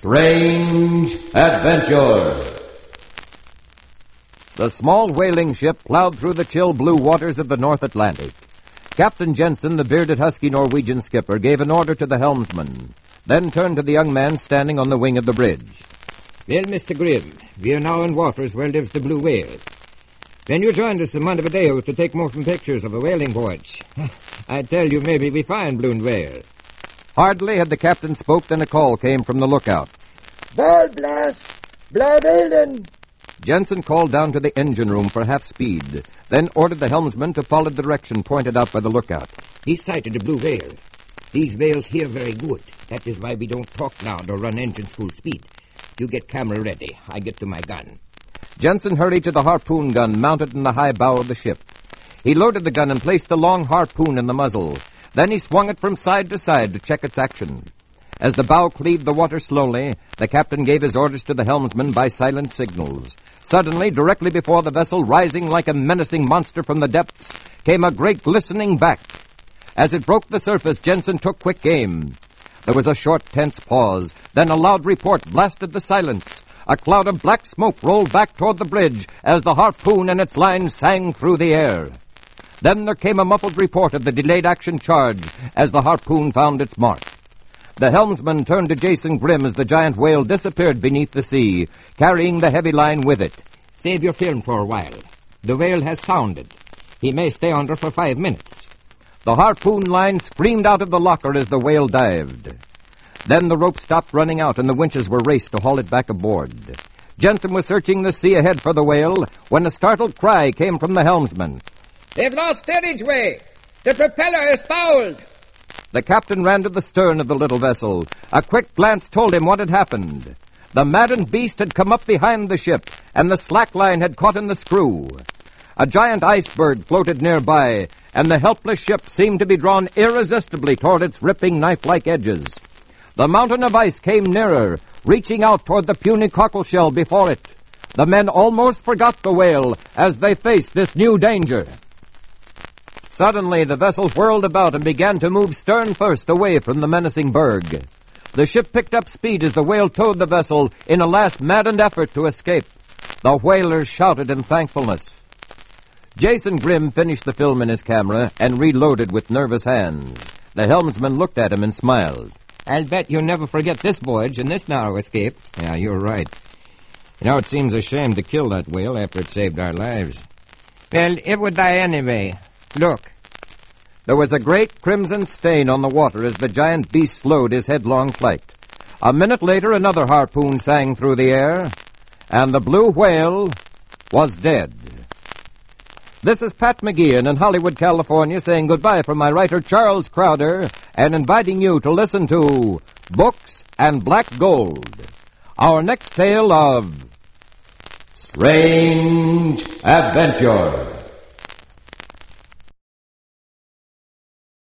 Strange Adventure. The small whaling ship plowed through the chill blue waters of the North Atlantic. Captain Jensen, the bearded husky Norwegian skipper, gave an order to the helmsman, then turned to the young man standing on the wing of the bridge. Well, Mr. Grimm, we are now in waters where lives the blue whale. When you joined us a month ago to take motion pictures of a whaling voyage, I tell you, maybe we find blue whale. Hardly had the captain spoke than a call came from the lookout. Ball blast! Blood Alien! Jensen called down to the engine room for half speed, then ordered the helmsman to follow the direction pointed out by the lookout. He sighted a blue whale. These whales hear very good. That is why we don't talk loud or run engines full speed. You get camera ready. I get to my gun. Jensen hurried to the harpoon gun mounted in the high bow of the ship. He loaded the gun and placed the long harpoon in the muzzle. Then he swung it from side to side to check its action. As the bow cleaved the water slowly, the captain gave his orders to the helmsman by silent signals. Suddenly, directly before the vessel, rising like a menacing monster from the depths, came a great glistening back. As it broke the surface, Jensen took quick aim. There was a short, tense pause. Then a loud report blasted the silence. A cloud of black smoke rolled back toward the bridge as the harpoon and its line sang through the air. Then there came a muffled report of the delayed action charge as the harpoon found its mark. The helmsman turned to Jason Grimm as the giant whale disappeared beneath the sea, carrying the heavy line with it. Save your film for a while. The whale has sounded. He may stay under for 5 minutes. The harpoon line screamed out of the locker as the whale dived. Then the rope stopped running out and the winches were raced to haul it back aboard. Jensen was searching the sea ahead for the whale when a startled cry came from the helmsman. They've lost steerageway! The propeller is fouled! The captain ran to the stern of the little vessel. A quick glance told him what had happened. The maddened beast had come up behind the ship, and the slack line had caught in the screw. A giant iceberg floated nearby, and the helpless ship seemed to be drawn irresistibly toward its ripping knife-like edges. The mountain of ice came nearer, reaching out toward the puny cockleshell before it. The men almost forgot the whale as they faced this new danger. Suddenly, the vessel whirled about and began to move stern first away from the menacing berg. The ship picked up speed as the whale towed the vessel in a last maddened effort to escape. The whalers shouted in thankfulness. Jason Grimm finished the film in his camera and reloaded with nervous hands. The helmsman looked at him and smiled. I'll bet you'll never forget this voyage and this narrow escape. Yeah, you're right. You know, it seems a shame to kill that whale after it saved our lives. Well, it would die anyway. Look. There was a great crimson stain on the water as the giant beast slowed his headlong flight. A minute later, another harpoon sang through the air, and the blue whale was dead. This is Pat McGeehan in Hollywood, California, saying goodbye from my writer Charles Crowder and inviting you to listen to Books and Black Gold. Our next tale of Strange Adventure.